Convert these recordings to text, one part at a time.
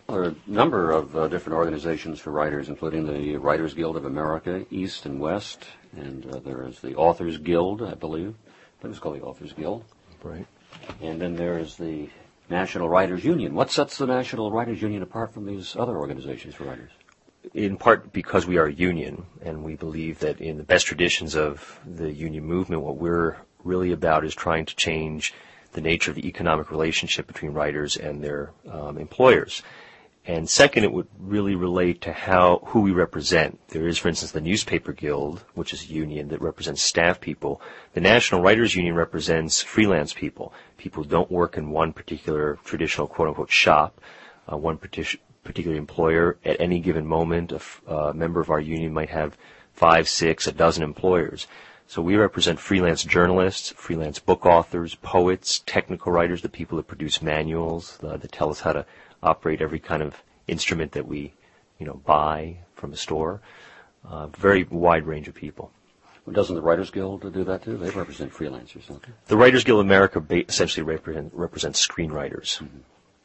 There are a number of different organizations for writers, including the Writers Guild of America, East and West, and there is the Authors Guild, I believe. I think it's called the Authors Guild. Right. And then there is the National Writers Union. What sets the National Writers Union apart from these other organizations for writers? In part because we are a union, and we believe that in the best traditions of the union movement, what we're really about is trying to change the nature of the economic relationship between writers and their employers. And second, it would really relate to who we represent. There is, for instance, the Newspaper Guild, which is a union that represents staff people. The National Writers Union represents freelance people, people who don't work in one particular traditional quote-unquote shop, one particular employer. At any given moment, a member of our union might have 5, 6, a dozen employers. So we represent freelance journalists, freelance book authors, poets, technical writers, the people that produce manuals, that tell us how to operate every kind of instrument that we, buy from a store. Very wide range of people. Well, doesn't the Writers Guild do that too? They represent freelancers, don't they? The Writers Guild of America essentially represents screenwriters. Mm-hmm.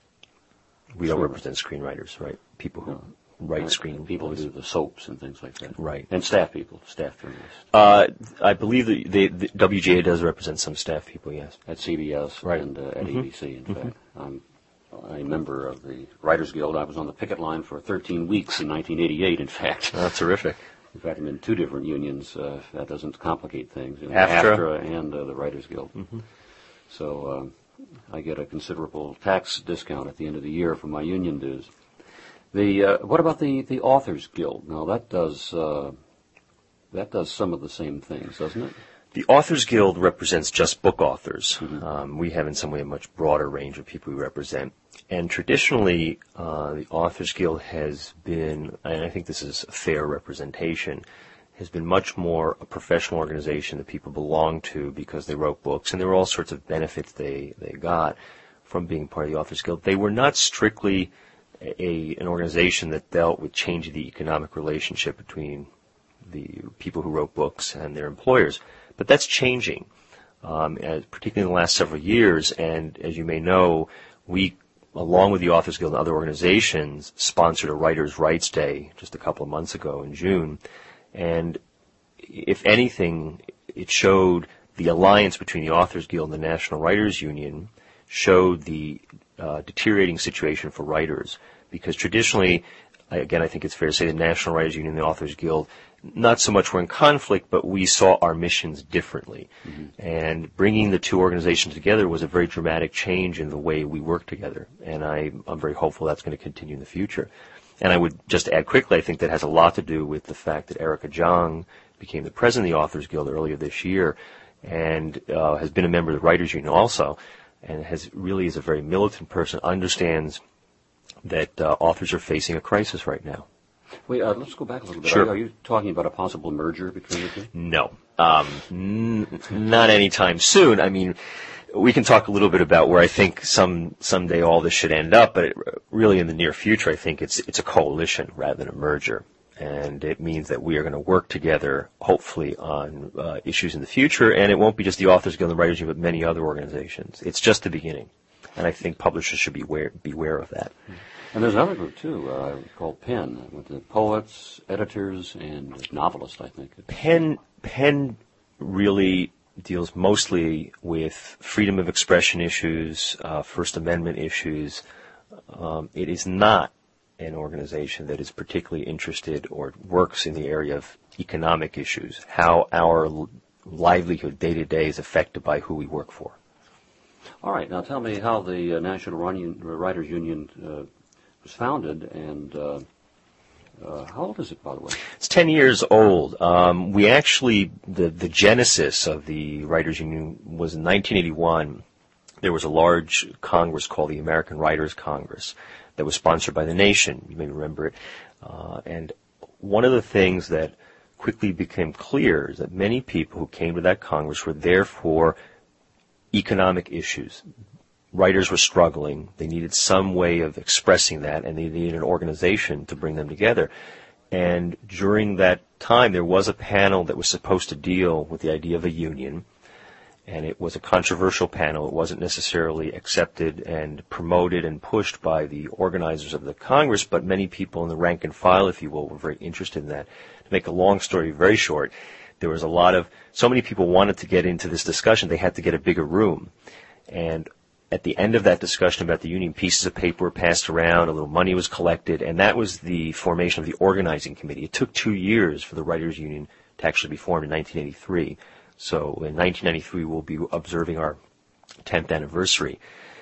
We don't represent screenwriters, right? People who write screen. People who do the soaps and things like that. Right. And staff people, staff journalists. I believe the WGA does represent some staff people, yes. At CBS right. and at ABC, in fact. I'm a member of the Writers Guild. I was on the picket line for 13 weeks in 1988, in fact. That's terrific. In fact, I'm in 2 different unions. That doesn't complicate things. AFTRA and the Writers Guild. Mm-hmm. So I get a considerable tax discount at the end of the year for my union dues. What about the Authors Guild? Now that does some of the same things, doesn't it? The Authors Guild represents just book authors. Mm-hmm. We have in some way a much broader range of people we represent. And traditionally, the Authors Guild has been, and I think this is a fair representation, has been much more a professional organization that people belong to because they wrote books, and there were all sorts of benefits they got from being part of the Authors Guild. They were not strictly an organization that dealt with changing the economic relationship between the people who wrote books and their employers. But that's changing, particularly in the last several years. And as you may know, we, along with the Authors Guild and other organizations, sponsored a Writers' Rights Day just a couple of months ago in June. And if anything, it showed the alliance between the Authors Guild and the National Writers Union showed the deteriorating situation for writers. Because traditionally, again, I think it's fair to say the National Writers Union and the Authors Guild not so much were in conflict, but we saw our missions differently. Mm-hmm. And bringing the 2 organizations together was a very dramatic change in the way we work together. And I'm very hopeful that's going to continue in the future. And I would just add quickly, I think that has a lot to do with the fact that Erica Jong became the president of the Authors Guild earlier this year and has been a member of the Writers Union also, and really is a very militant person, understands that authors are facing a crisis right now. Wait, let's go back a little bit. Sure. Are you talking about a possible merger between the 2? No. Not anytime soon. I mean, we can talk a little bit about where I think someday all this should end up, but really in the near future, I think it's a coalition rather than a merger. And it means that we are going to work together, hopefully, on issues in the future. And it won't be just the Authors Guild and the Writers Union, but many other organizations. It's just the beginning. And I think publishers should beware of that. And there's another group, too, called PEN, with the poets, editors, and novelists, I think. PEN really deals mostly with freedom of expression issues, First Amendment issues. It is not an organization that is particularly interested or works in the area of economic issues, how our livelihood day-to-day is affected by who we work for. All right. Now tell me how the National Writers Union was founded, and how old is it, by the way? It's 10 years old. We actually, the genesis of the Writers Union was in 1981. There was a large Congress called the American Writers Congress that was sponsored by the nation. You may remember it. And one of the things that quickly became clear is that many people who came to that Congress were there for economic issues. Writers were struggling. They needed some way of expressing that, and they needed an organization to bring them together. And during that time, there was a panel that was supposed to deal with the idea of a union. and it was a controversial panel. It wasn't necessarily accepted and promoted and pushed by the organizers of the Congress, but many people in the rank and file, if you will, were very interested in that. To make a long story very short, there was so many people wanted to get into this discussion, they had to get a bigger room. And at the end of that discussion about the union, pieces of paper were passed around, a little money was collected, and that was the formation of the organizing committee. It took 2 years for the Writers Union to actually be formed in 1983. So in 1993, we'll be observing our 10th anniversary.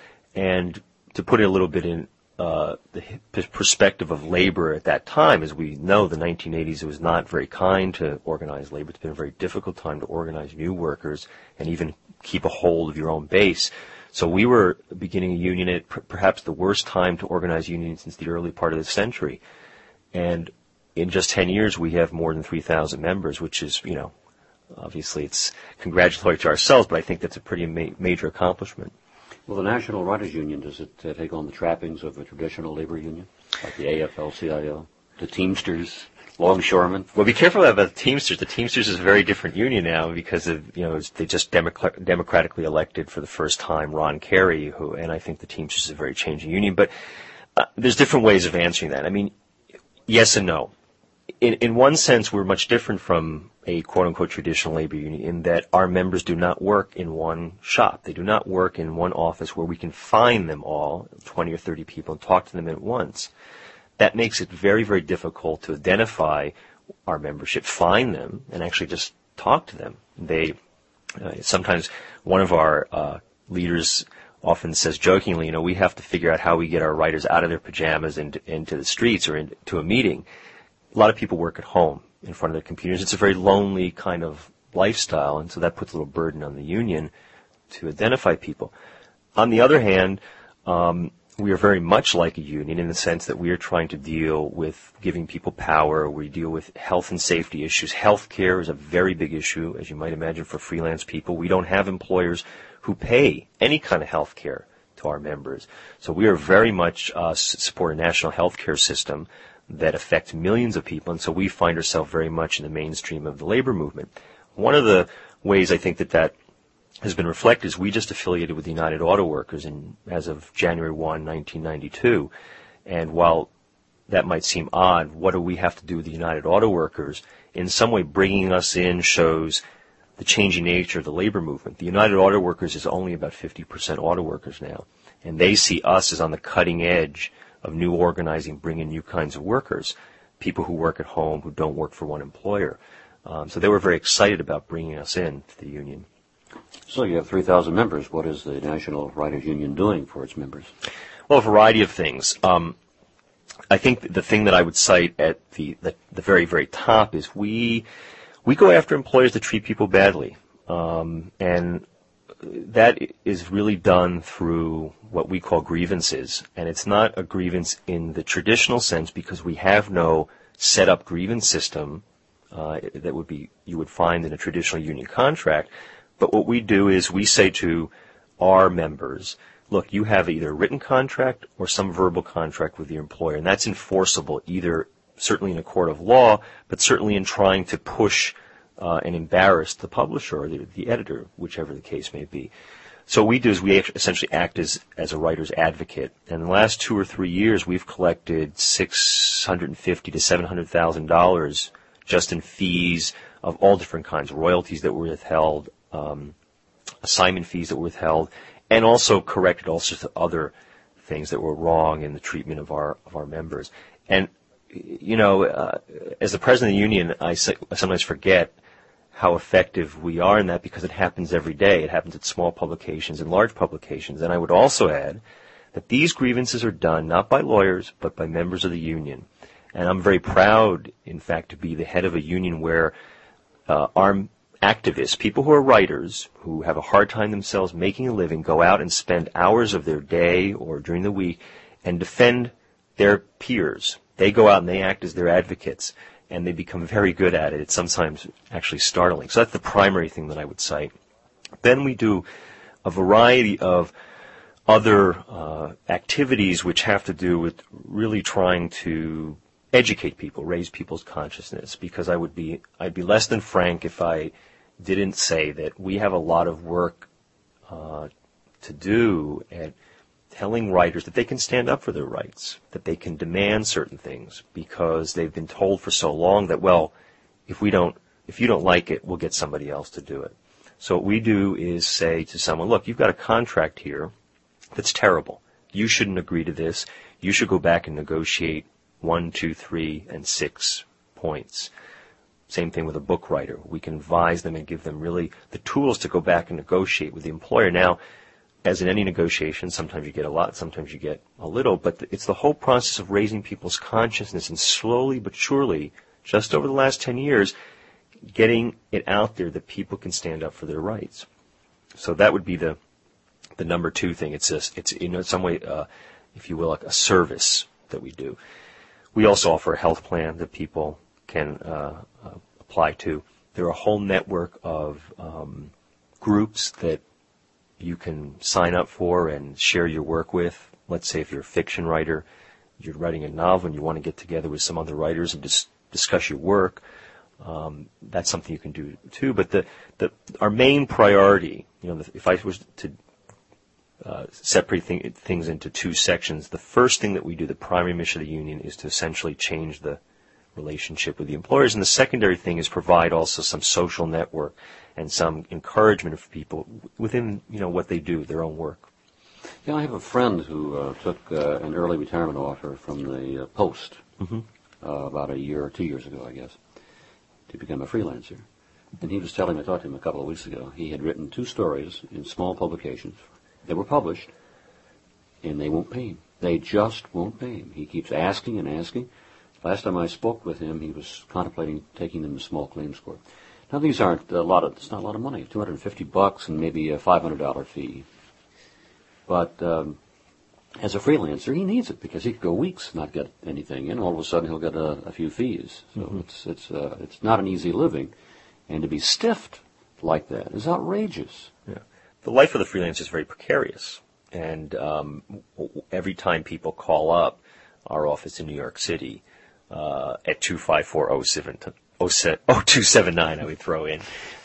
And to put it a little bit in the perspective of labor at that time, as we know, the 1980s, it was not very kind to organize labor. It's been a very difficult time to organize new workers and even keep a hold of your own base. So we were beginning a union at perhaps the worst time to organize unions since the early part of the century. And in just 10 years, we have more than 3,000 members, which is, obviously it's congratulatory to ourselves, but I think that's a pretty major accomplishment. Well, the National Writers Union, does it take on the trappings of a traditional labor union, like the AFL-CIO, the Teamsters, longshoremen? Well, be careful about the Teamsters. The Teamsters is a very different union now because of, they just democratically elected for the first time Ron Carey, and I think the Teamsters is a very changing union. But there's different ways of answering that. I mean, yes and no. In one sense, we're much different from a quote-unquote traditional labor union in that our members do not work in one shop. They do not work in one office where we can find them all, 20 or 30 people, and talk to them at once. That makes it very, very difficult to identify our membership, find them, and actually just talk to them. Sometimes one of our leaders often says jokingly, we have to figure out how we get our writers out of their pajamas and into the streets or into a meeting. A lot of people work at home in front of their computers. It's a very lonely kind of lifestyle, and so that puts a little burden on the union to identify people. On the other hand, we are very much like a union in the sense that we are trying to deal with giving people power. We deal with health and safety issues. Health care is a very big issue, as you might imagine, for freelance people. We don't have employers who pay any kind of health care to our members. So we are very much support a national health care system that affects millions of people, and so we find ourselves very much in the mainstream of the labor movement. One of the ways I think that has been reflected is we just affiliated with the United Auto Workers as of January 1, 1992. And while that might seem odd, what do we have to do with the United Auto Workers? In some way, bringing us in shows the changing nature of the labor movement. The United Auto Workers is only about 50% auto workers now, and they see us as on the cutting edge of new organizing, bringing new kinds of workers, people who work at home, who don't work for one employer. So they were very excited about bringing us in to the union. So you have 3,000 members. What is the National Writers Union doing for its members? Well, a variety of things. I think the thing that I would cite at the very, very top is we go after employers that treat people badly. And that is really done through what we call grievances. And it's not a grievance in the traditional sense because we have no set-up grievance system that you would find in a traditional union contract. But what we do is we say to our members, look, you have either a written contract or some verbal contract with your employer, and that's enforceable either certainly in a court of law, but certainly in trying to push and embarrass the publisher or the editor, whichever the case may be. So what we do is we essentially act as a writer's advocate. And in the last 2 or 3 years, we've collected $650,000 to $700,000 just in fees of all different kinds, royalties that were withheld, assignment fees that were withheld, and also corrected all sorts of other things that were wrong in the treatment of our members. And as the president of the union, I sometimes forget how effective we are in that because it happens every day. It happens at small publications and large publications. And I would also add that these grievances are done not by lawyers but by members of the union. And I'm very proud, in fact, to be the head of a union where our activists, people who are writers, who have a hard time themselves making a living, go out and spend hours of their day or during the week and defend their peers. They go out and they act as their advocates, and they become very good at it. It's sometimes actually startling. So that's the primary thing that I would cite. Then we do a variety of other activities which have to do with really trying to educate people, raise people's consciousness, because I'd be less than frank if I didn't say that we have a lot of work to do at telling writers that they can stand up for their rights, that they can demand certain things, because they've been told for so long that, well, if you don't like it, we'll get somebody else to do it. So what we do is say to someone, look, you've got a contract here that's terrible. You shouldn't agree to this. You should go back and negotiate 1, 2, 3, and 6 points. Same thing with a book writer. We can advise them and give them really the tools to go back and negotiate with the employer. Now, as in any negotiation, sometimes you get a lot, sometimes you get a little, but it's the whole process of raising people's consciousness and slowly but surely, just over the last 10 years, getting it out there that people can stand up for their rights. So that would be the number 2 thing. It's in some way, if you will, like a service that we do. We also offer a health plan that people can apply to. There are a whole network of groups that you can sign up for and share your work with. Let's say if you're a fiction writer, you're writing a novel and you want to get together with some other writers and discuss your work. That's something you can do too. But our main priority, if I was to separate things into 2 sections, the first thing that we do, the primary mission of the union, is to essentially change the relationship with the employers, and the secondary thing is provide also some social network and some encouragement for people within what they do, their own work. Yeah, I have a friend who took an early retirement offer from the Post about a year or 2 years ago, I guess, to become a freelancer. And he was telling me, I talked to him a couple of weeks ago, he had written 2 stories in small publications. They were published, and they won't pay him. They just won't pay him. He keeps asking and asking. Last time I spoke with him, he was contemplating taking them to small claims court. Now, these aren't it's not a lot of money, $250 and maybe a $500 fee. But as a freelancer, he needs it because he could go weeks not get anything, and all of a sudden he'll get a few fees. So it's not an easy living, and to be stiffed like that is outrageous. Yeah. The life of the freelancer is very precarious, and every time people call up our office in New York City at 254-0279, I would throw in,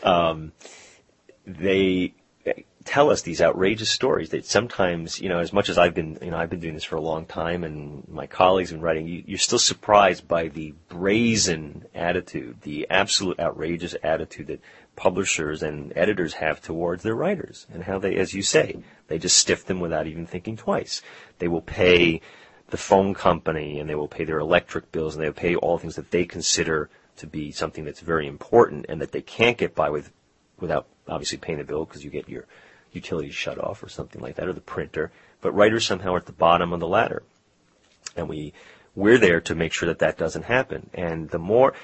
they tell us these outrageous stories that sometimes, as much as I've been doing this for a long time, and my colleagues have been writing, you're still surprised by the brazen attitude, the absolute outrageous attitude that publishers and editors have towards their writers, and how they, as you say, they just stiff them without even thinking twice. They will pay the phone company, and they will pay their electric bills, and they will pay all things that they consider to be something that's very important and that they can't get by without obviously paying the bill, because you get your utilities shut off or something like that, or the printer. But writers somehow are at the bottom of the ladder, and we're there to make sure that doesn't happen. And the more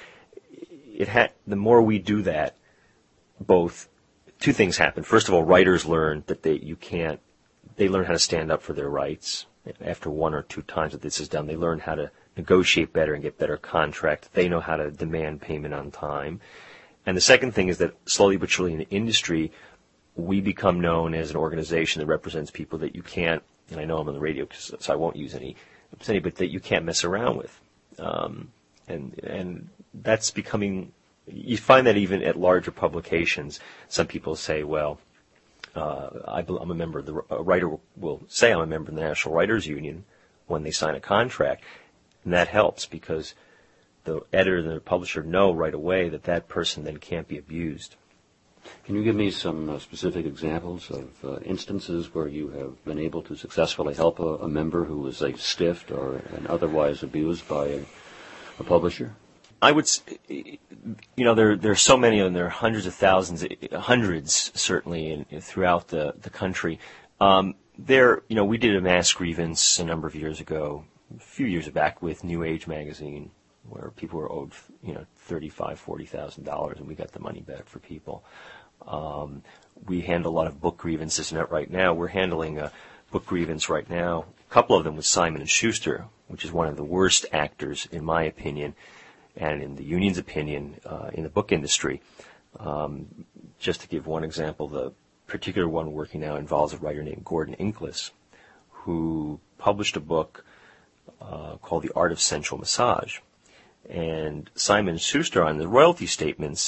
we do that, both 2 things happen. First of all, writers learn that they learn how to stand up for their rights. After 1 or 2 times that this is done, they learn how to negotiate better and get better contracts. They know how to demand payment on time. And the second thing is that slowly but surely in the industry, we become known as an organization that represents people that you can't, and I know I'm on the radio, so I won't use any, but that you can't mess around with. And that's becoming, you find that even at larger publications, some people say, well, I'm a member of a writer will say I'm a member of the National Writers Union when they sign a contract, and that helps because the editor and the publisher know right away that person then can't be abused. Can you give me some specific examples of instances where you have been able to successfully help a member who was stiffed or otherwise abused by a publisher? I would, there are so many, and there are hundreds of thousands, hundreds certainly throughout the country. We did a mass grievance a number of years ago, a few years back, with New Age magazine, where people were owed, $35,000, $40,000, and we got the money back for people. We handle a lot of book grievances right now. We're handling a book grievance right now, a couple of them with Simon & Schuster, which is one of the worst actors, in my opinion, and in the union's opinion, in the book industry. Just to give one example, the particular one working now involves a writer named Gordon Inglis, who published a book called The Art of Sensual Massage. And Simon & Schuster on the royalty statement said that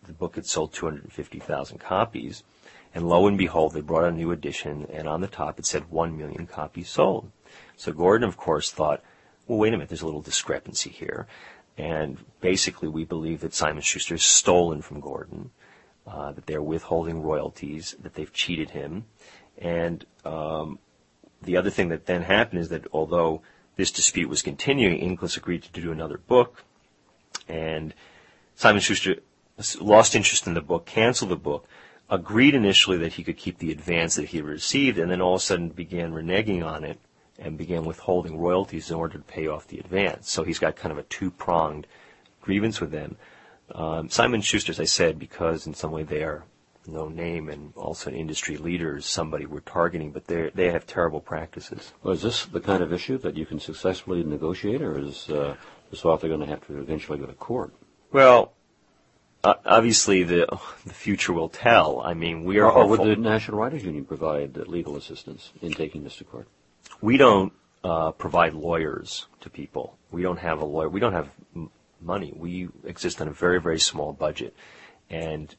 the book had sold 250,000 copies. And lo and behold, they brought out a new edition, and on the top it said 1 million copies sold. So Gordon, of course, thought, well, wait a minute, there's a little discrepancy here. And basically, we believe that Simon Schuster has stolen from Gordon, that they're withholding royalties, that they've cheated him. And the other thing that then happened is that although this dispute was continuing, Inglis agreed to do another book, and Simon Schuster lost interest in the book, canceled the book, agreed initially that he could keep the advance that he had received, and then all of a sudden began reneging on it and began withholding royalties in order to pay off the advance. So he's got kind of a two-pronged grievance with them. Simon Schuster, as I said, because in some way they are no name and also an industry leaders, somebody we're targeting, but they have terrible practices. Well, is this the kind of issue that you can successfully negotiate, or is this author going to have to eventually go to court? Well, obviously the future will tell. I mean, we are Or hopeful. would the National Writers Union provide legal assistance in taking this to court? We don't provide lawyers to people. We don't have a lawyer. We don't have money. We exist on a very, very small budget. And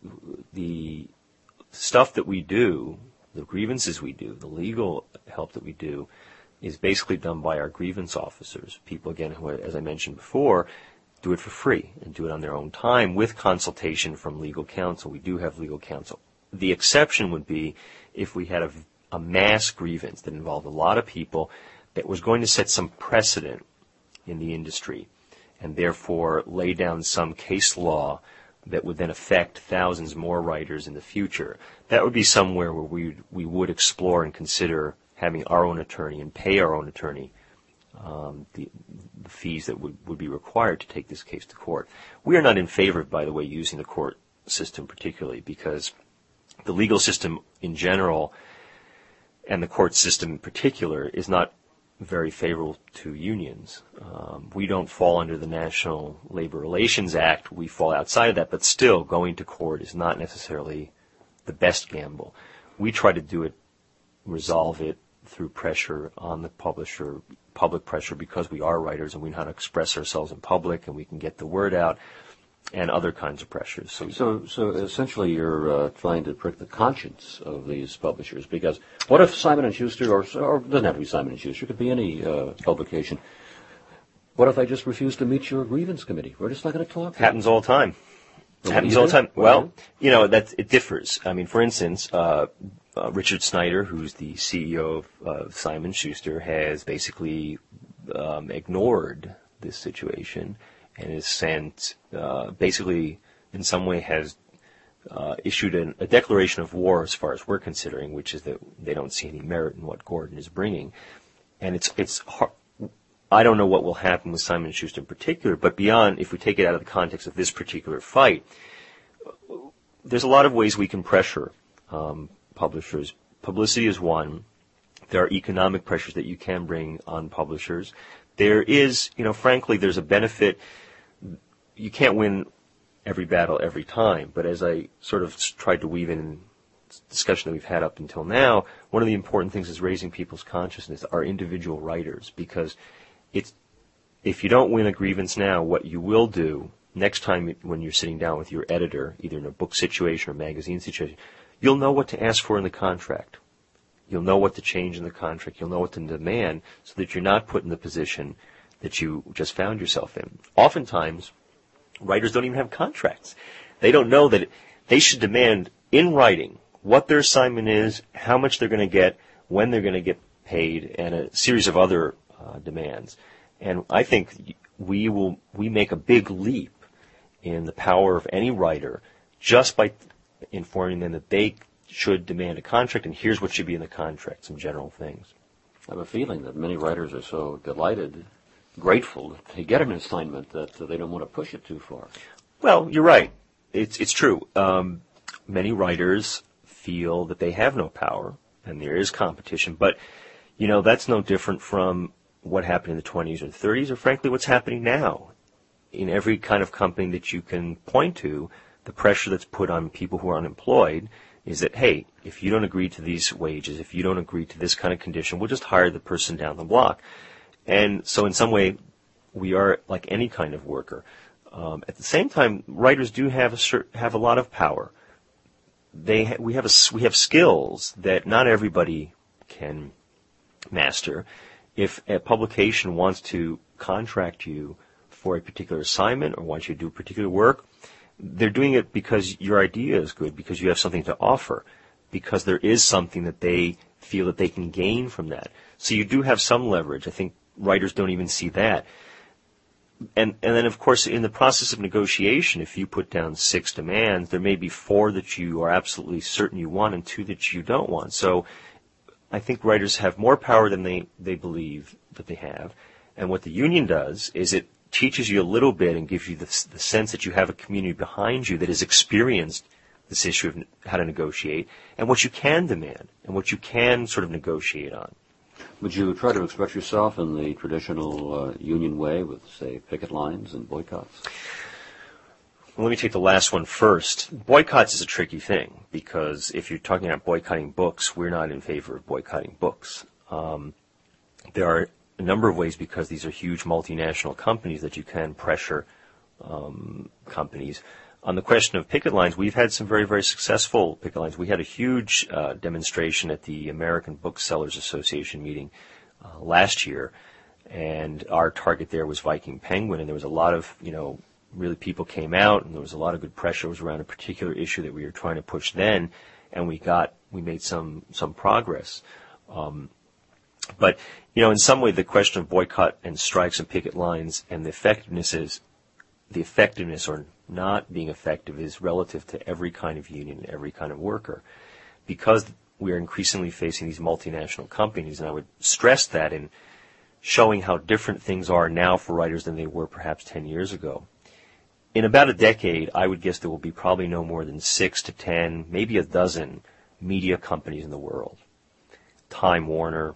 the stuff that we do, the grievances we do, the legal help that we do, is basically done by our grievance officers. People, again, who, as I mentioned before, do it for free and do it on their own time with consultation from legal counsel. We do have legal counsel. The exception would be if we had a mass grievance that involved a lot of people that was going to set some precedent in the industry and therefore lay down some case law that would then affect thousands more writers in the future. That would be somewhere where we would explore and consider having our own attorney and pay our own attorney the fees that would be required to take this case to court. We are not in favor, by the way, using the court system particularly, because the legal system in general and the court system in particular is not very favorable to unions. We don't fall under the National Labor Relations Act. We fall outside of that, but still going to court is not necessarily the best gamble. We try to do it, resolve it through pressure on the publisher, public pressure, because we are writers and we know how to express ourselves in public and we can get the word out, and other kinds of pressures. So essentially you're trying to prick the conscience of these publishers, because what if Simon & Schuster, or it doesn't have to be Simon & Schuster, it could be any publication, what if they just refuse to meet your grievance committee? We're just not going to talk. Happens all the time. Happens all the time. Well, it differs. I mean, for instance, Richard Snyder, who's the CEO of Simon & Schuster, has basically ignored this situation and has sent, basically, in some way has issued a declaration of war as far as we're considering, which is that they don't see any merit in what Gordon is bringing. And it's hard. I don't know what will happen with Simon & Schuster in particular, but beyond, if we take it out of the context of this particular fight, there's a lot of ways we can pressure publishers. Publicity is one. There are economic pressures that you can bring on publishers. There is, frankly, there's a benefit. You can't win every battle every time, but as I sort of tried to weave in discussion that we've had up until now, one of the important things is raising people's consciousness, our individual writers, because if you don't win a grievance now, what you will do next time when you're sitting down with your editor, either in a book situation or magazine situation, you'll know what to ask for in the contract. You'll know what to change in the contract. You'll know what to demand so that you're not put in the position that you just found yourself in. Oftentimes, writers don't even have contracts. They don't know that they should demand in writing what their assignment is, how much they're going to get, when they're going to get paid, and a series of other demands. And I think we make a big leap in the power of any writer just by informing them that they should demand a contract, and here's what should be in the contract, some general things. I have a feeling that many writers are so delighted, grateful to get an assignment that they don't want to push it too far. Well, you're right. It's true. Many writers feel that they have no power, and there is competition, but, that's no different from what happened in the 20s or 30s, or frankly what's happening now. In every kind of company that you can point to, the pressure that's put on people who are unemployed is that, hey, if you don't agree to these wages, if you don't agree to this kind of condition, we'll just hire the person down the block. And so in some way, we are like any kind of worker. At the same time, writers do have a lot of power. We have skills that not everybody can master. If a publication wants to contract you for a particular assignment or wants you to do particular work, they're doing it because your idea is good, because you have something to offer, because there is something that they feel that they can gain from that. So you do have some leverage. I think writers don't even see that. And then, of course, in the process of negotiation, if you put down 6 demands, there may be 4 that you are absolutely certain you want and 2 that you don't want. So I think writers have more power than they believe that they have. And what the union does is it teaches you a little bit and gives you the sense that you have a community behind you that has experienced this issue of how to negotiate and what you can demand and what you can sort of negotiate on. Would you try to express yourself in the traditional union way with, say, picket lines and boycotts? Well, let me take the last one first. Boycotts is a tricky thing because if you're talking about boycotting books, we're not in favor of boycotting books. There are a number of ways because these are huge multinational companies that you can pressure companies. On the question of picket lines, we've had some very, very successful picket lines. We had a huge demonstration at the American Booksellers Association meeting last year, and our target there was Viking Penguin, and there was a lot of, really people came out, and there was a lot of good pressure. It was around a particular issue that we were trying to push then, and we made some progress. But, in some way, the question of boycott and strikes and picket lines and the effectiveness or not being effective is relative to every kind of union, every kind of worker. Because we are increasingly facing these multinational companies, and I would stress that in showing how different things are now for writers than they were perhaps 10 years ago. In about a decade, I would guess there will be probably no more than 6 to 10, maybe a dozen media companies in the world. Time Warner,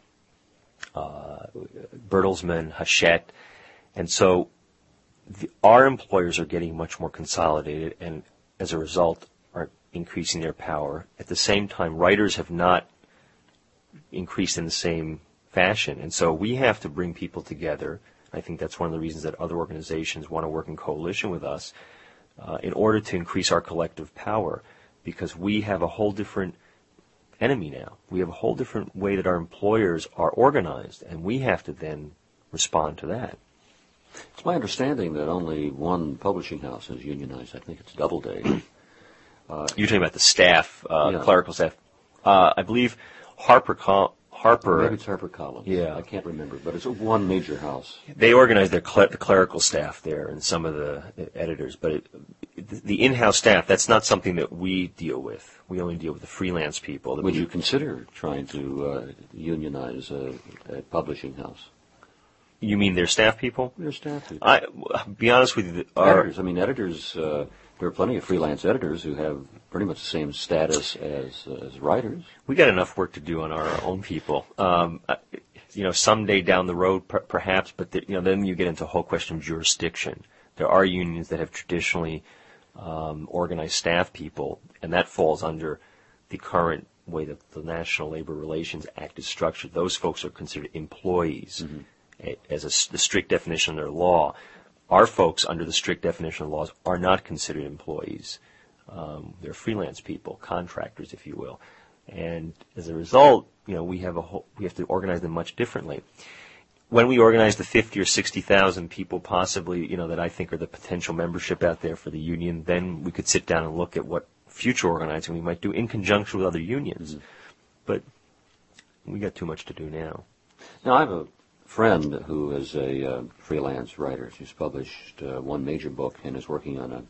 Bertelsmann, Hachette. And so our employers are getting much more consolidated and as a result are increasing their power. At the same time, writers have not increased in the same fashion. And so we have to bring people together. I think that's one of the reasons that other organizations want to work in coalition with us in order to increase our collective power, because we have a whole different enemy now. We have a whole different way that our employers are organized, and we have to then respond to that. It's my understanding that only one publishing house is unionized. I think it's Doubleday. You're talking about the staff, clerical staff. I believe Harper. Maybe it's HarperCollins. Yeah. I can't remember, but it's one major house. They organize the clerical staff there and some of the editors, but the in-house staff, that's not something that we deal with. We only deal with the freelance people. Would you consider trying to unionize a publishing house? You mean their staff people? Their staff people. Be honest with you. Editors. Editors, there are plenty of freelance editors who have pretty much the same status as writers. We got enough work to do on our own people. Someday down the road, perhaps, but then you get into a whole question of jurisdiction. There are unions that have traditionally organized staff people, and that falls under the current way that the National Labor Relations Act is structured. Those folks are considered employees as the strict definition of their law. Our folks, under the strict definition of laws, are not considered employees. They're freelance people, contractors, if you will. And as a result, we have to organize them much differently. When we organize the 50 or 60,000 people possibly, that I think are the potential membership out there for the union, then we could sit down and look at what future organizing we might do in conjunction with other unions. But we got too much to do now. Now, I have a friend who is a freelance writer. She's published one major book and is working on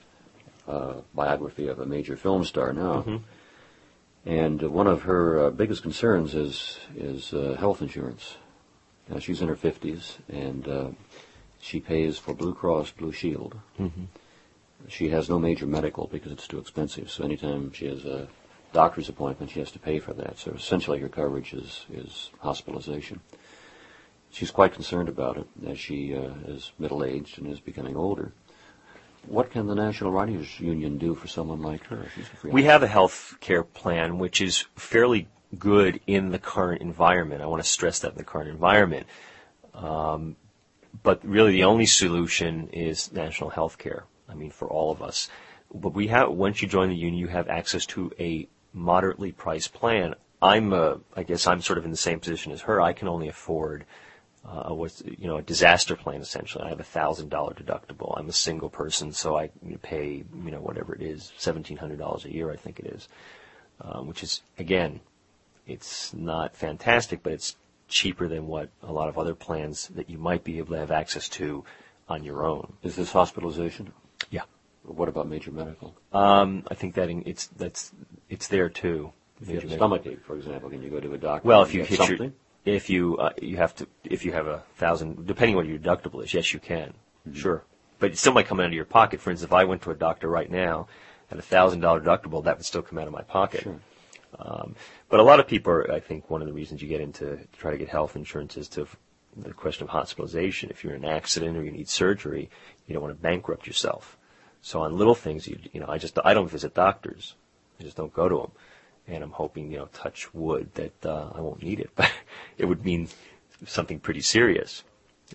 a biography of a major film star now. Mm-hmm. And one of her biggest concerns is health insurance. Now, she's in her 50s, and she pays for Blue Cross Blue Shield. Mm-hmm. She has no major medical because it's too expensive. So anytime she has a doctor's appointment, she has to pay for that. So essentially her coverage is hospitalization. She's quite concerned about it as she is middle-aged and is becoming older. What can the National Writers Union do for someone like her? We have a health care plan which is fairly good in the current environment. I want to stress that in the current environment. But really, the only solution is national health care. I mean, for all of us. But once you join the union, you have access to a moderately priced plan. I guess I'm sort of in the same position as her. I can only afford a disaster plan, essentially. I have $1,000 deductible. I'm a single person, so I pay, whatever it is, $1,700 a year, I think it is, which is, again, it's not fantastic, but it's cheaper than what a lot of other plans that you might be able to have access to on your own. Is this hospitalization? Yeah. What about major medical? I think that it's there too. If you have a stomach ache, for example, can you go to a doctor? Well, if you hit something? If you have 1,000, depending on what your deductible is, yes, you can. Mm-hmm. Sure. But it still might come out of your pocket. For instance, if I went to a doctor right now at $1,000 deductible, that would still come out of my pocket. Sure. But a lot of people, I think one of the reasons you get into try to get health insurance is to the question of hospitalization. If you're in an accident or you need surgery, you don't want to bankrupt yourself. So on little things, I don't visit doctors. I just don't go to them. And I'm hoping, touch wood, that I won't need it. But it would mean something pretty serious.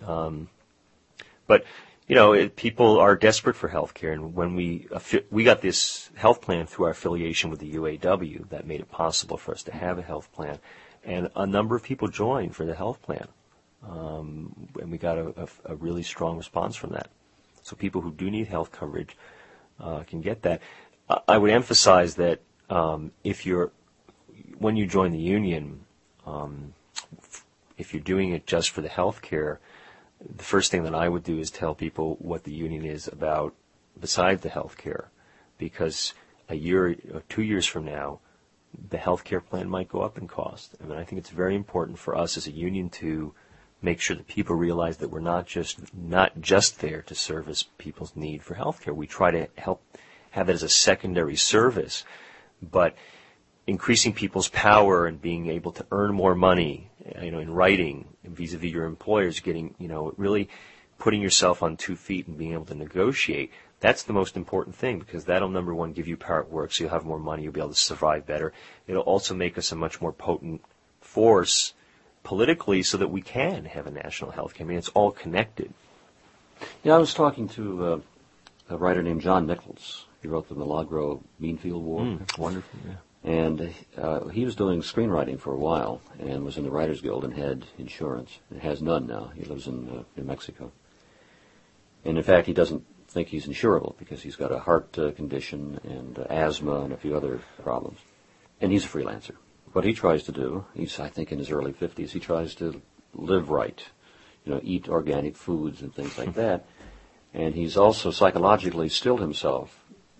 But people are desperate for health care. And when we got this health plan through our affiliation with the UAW, that made it possible for us to have a health plan. And a number of people joined for the health plan. And we got a really strong response from that. So people who do need health coverage can get that. I would emphasize that when you join the union, if you're doing it just for the health care, the first thing that I would do is tell people what the union is about besides the health care, because a year or 2 years from now, the health care plan might go up in cost. I mean, I think it's very important for us as a union to make sure that people realize that we're not just there to service people's need for health care. We try to help have it as a secondary service, but increasing people's power and being able to earn more money, in writing vis-a-vis your employers, getting, really putting yourself on 2 feet and being able to negotiate. That's the most important thing, because that'll, number one, give you power at work, so you'll have more money, you'll be able to survive better. It'll also make us a much more potent force politically so that we can have a national health care. I mean, it's all connected. Yeah, I was talking to a writer named John Nichols. He wrote the Milagro Beanfield War. Wonderful, yeah. And he was doing screenwriting for a while and was in the Writers Guild and had insurance. It has none now. He lives in New Mexico. And in fact, he doesn't think he's insurable because he's got a heart condition and asthma and a few other problems. And he's a freelancer. What he tries to do, he's, I think, in his early 50s, he tries to live right, eat organic foods and things like that. And he's also psychologically stilled himself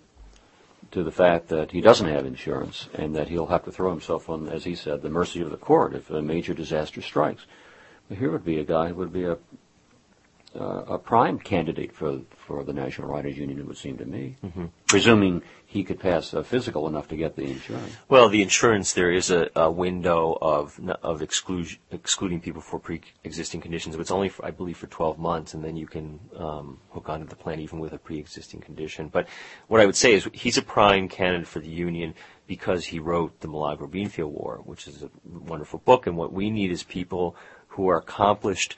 to the fact that he doesn't have insurance and that he'll have to throw himself on, as he said, the mercy of the court if a major disaster strikes. But here would be a guy who would be a prime candidate for the National Writers Union, it would seem to me, presuming he could pass physical enough to get the insurance. Well, the insurance, there is a window of excluding people for pre-existing conditions, but it's only, I believe, for 12 months, and then you can hook onto the plan even with a pre-existing condition. But what I would say is he's a prime candidate for the union because he wrote the Milagro Beanfield War, which is a wonderful book, and what we need is people who are accomplished.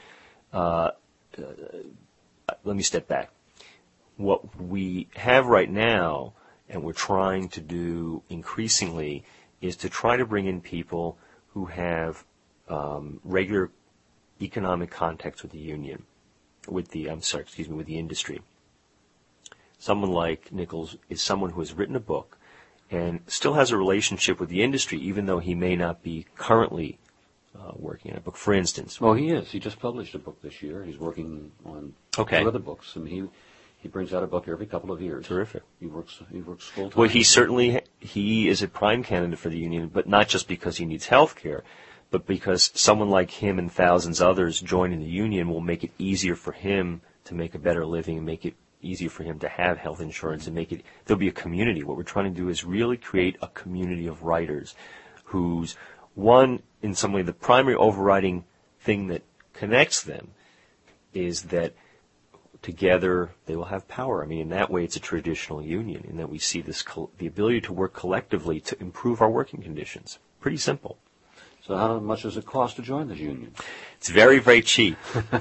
Let me step back. What we have right now, and we're trying to do increasingly, is to try to bring in people who have regular economic contacts with the union, with the industry. Someone like Nichols is someone who has written a book and still has a relationship with the industry, even though he may not be currently working on a book. For instance, well, he is. He just published a book this year. He's working on 2 other books, and he brings out a book every couple of years. Terrific. He works full time. Well, he is a prime candidate for the union, but not just because he needs health care, but because someone like him and thousands others joining the union will make it easier for him to make a better living and make it easier for him to have health insurance and there'll be a community. What we're trying to do is really create a community of writers whose in some way, the primary overriding thing that connects them is that together they will have power. I mean, in that way, it's a traditional union, in that we see the ability to work collectively to improve our working conditions. Pretty simple. So how much does it cost to join this union? It's very, very cheap.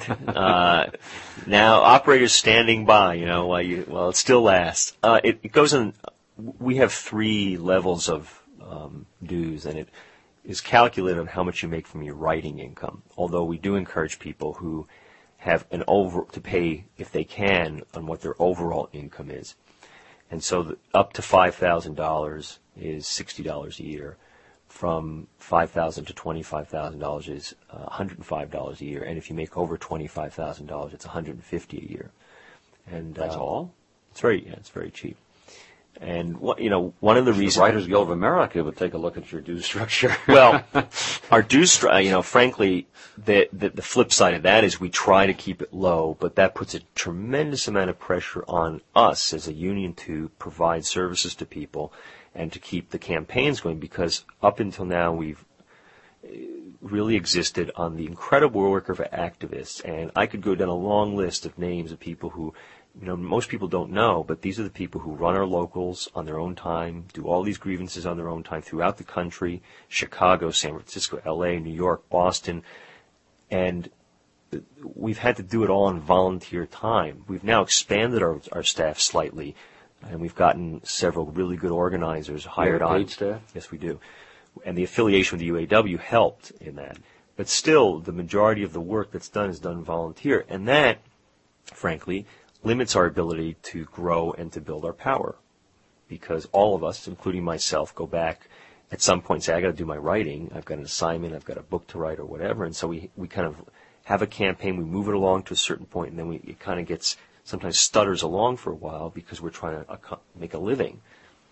Now, operators standing by, while it still lasts. It goes in. We have 3 levels of dues, and it is calculated on how much you make from your writing income. Although we do encourage people who have to pay, if they can, on what their overall income is. And so up to $5,000 is $60 a year. From $5,000 to $25,000 is $105 a year. And if you make over $25,000, it's $150 a year. And that's all? It's very cheap. And one of the reasons the Writers Guild of America would take a look at your due structure. Well, our due structure, frankly, the flip side of that is we try to keep it low, but that puts a tremendous amount of pressure on us as a union to provide services to people and to keep the campaigns going, because up until now we've really existed on the incredible work of activists, and I could go down a long list of names of people who most people don't know, but these are the people who run our locals on their own time, do all these grievances on their own time throughout the country, Chicago, San Francisco, L.A., New York, Boston, and we've had to do it all in volunteer time. We've now expanded our staff slightly, and we've gotten several really good organizers hired on. Paid staff? Yes, we do. And the affiliation with the UAW helped in that. But still, the majority of the work that's done is done volunteer, and that, frankly, limits our ability to grow and to build our power, because all of us, including myself, go back at some point and say, I got to do my writing, I've got an assignment, I've got a book to write or whatever, and so we kind of have a campaign, we move it along to a certain point, and then it kind of gets, sometimes stutters along for a while because we're trying to make a living.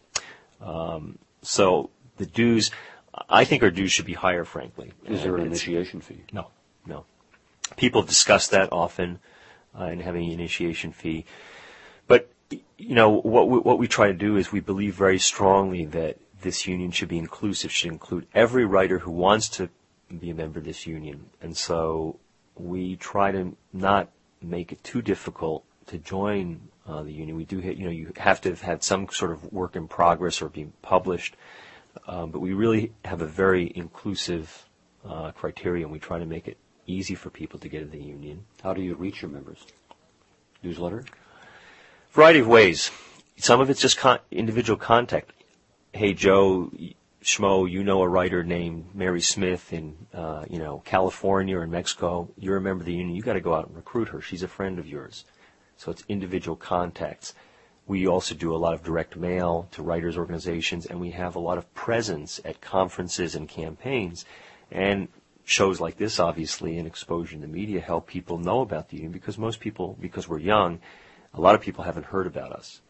So the dues, I think our dues should be higher, frankly. Is there an initiation fee? No. People discuss that often. And having an initiation fee. But, what we try to do is we believe very strongly that this union should be inclusive, should include every writer who wants to be a member of this union. And so we try to not make it too difficult to join the union. We do, you have to have had some sort of work in progress or being published. But we really have a very inclusive criteria, and we try to make it easy for people to get into the union. How do you reach your members? Newsletter? Variety of ways. Some of it's just individual contact. Hey, Joe Schmo, a writer named Mary Smith in California or in Mexico. You're a member of the union. You got to go out and recruit her. She's a friend of yours. So it's individual contacts. We also do a lot of direct mail to writers' organizations, and we have a lot of presence at conferences and campaigns. And shows like this, obviously, and exposure in the media help people know about the union, because most people, because we're young, a lot of people haven't heard about us.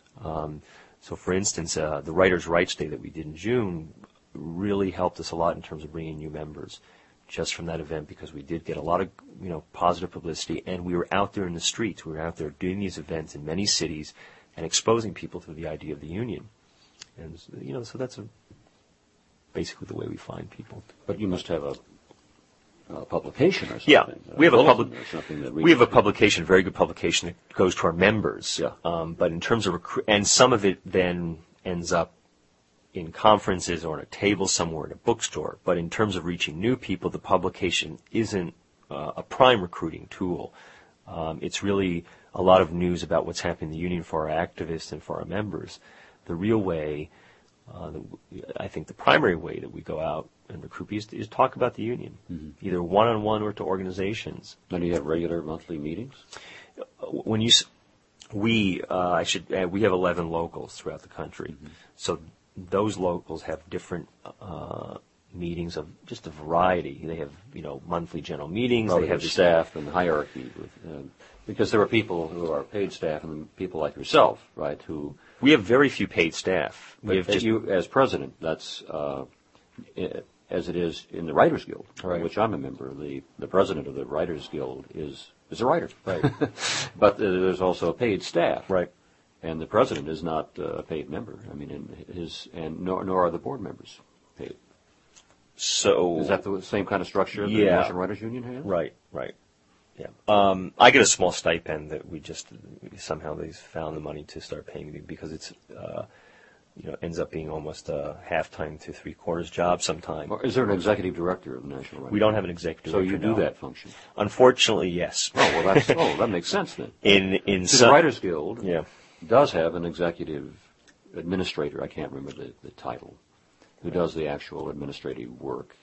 So, for instance, the Writers' Rights Day that we did in June really helped us a lot in terms of bringing new members just from that event, because we did get a lot of positive publicity, and we were out there in the streets. We were out there doing these events in many cities and exposing people to the idea of the union. And, so that's basically the way we find people. But you must have a publication or something. Yeah, we have we have a publication, a very good publication that goes to our members. Yeah. But in terms of and some of it then ends up in conferences or on a table somewhere in a bookstore. But in terms of reaching new people, the publication isn't a prime recruiting tool. It's really a lot of news about what's happening in the union for our activists and for our members. The real way, I think the primary way that we go out and recruit is talk about the union, either one-on-one or to organizations. And do you have regular monthly meetings? We have 11 locals throughout the country, so those locals have different meetings of just a variety. They have monthly general meetings. Probably they have staff and hierarchy, because there are people who are paid staff and people like yourself, right? Who we have very few paid staff. You as president, that's as it is in the Writers Guild, right, which I'm a member. The president of the Writers Guild is a writer, right? But there's also a paid staff, right? And the president is not a paid member. I mean, nor are the board members paid. So is that the same kind of structure the National Writers Union has? Right. Yeah. I get a small stipend that we somehow they found the money to start paying me, because it's ends up being almost a half-time to three-quarters job sometimes. Or is there an executive director of the National Writers? We don't have an executive So director. you do no. that function? Unfortunately, yes. Oh, well, that makes sense then. In The Writers Guild yeah. does have an executive administrator, I can't remember the title, who does the actual administrative work.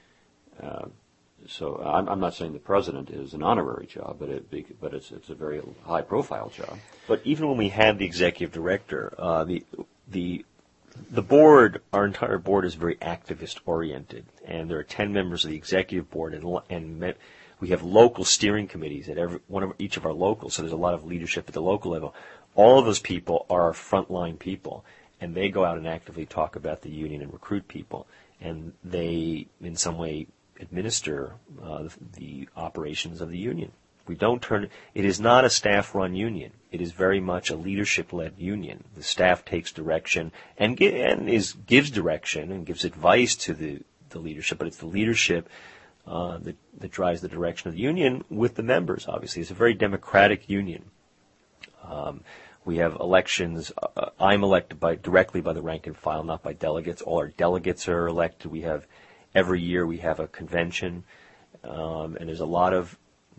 So I'm not saying the president is an honorary job, but it's a very high-profile job. But even when we have the executive director, the board, our entire board is very activist-oriented, and there are 10 members of the executive board, and we have local steering committees at each of our locals, so there's a lot of leadership at the local level. All of those people are our frontline people, and they go out and actively talk about the union and recruit people, and they, in some way, administer the operations of the union. It is not a staff-run union. It is very much a leadership-led union. The staff takes direction and gives direction and gives advice to the leadership, but it's the leadership that drives the direction of the union with the members, obviously. It's a very democratic union. We have elections. I'm elected directly by the rank and file, not by delegates. All our delegates are elected. Every year we have a convention, and there's a lot of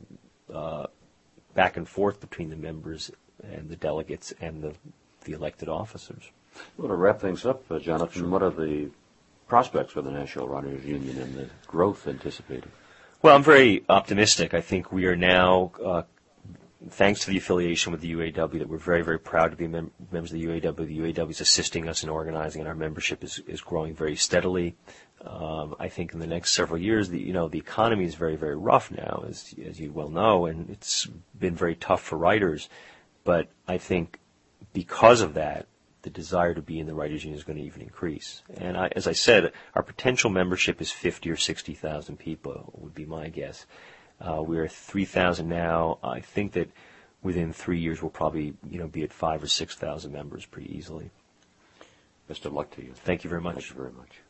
back and forth between the members and the delegates and the elected officers. Well, to wrap things up, Jonathan, what are the prospects for the National Writers Union and the growth anticipated? Well, I'm very optimistic. I think we are now, thanks to the affiliation with the UAW, that we're very, very proud to be members of the UAW. The UAW is assisting us in organizing, and our membership is growing very steadily. I think in the next several years, the economy is very, very rough now, as you well know, and it's been very tough for writers. But I think because of that, the desire to be in the writers' union is going to even increase. And as I said, our potential membership is 50 or 60,000 people, would be my guess. We are 3,000 now. I think that within 3 years we'll probably be at 5,000 or 6,000 members pretty easily. Best of luck to you. Thank you very much. Thank you very much.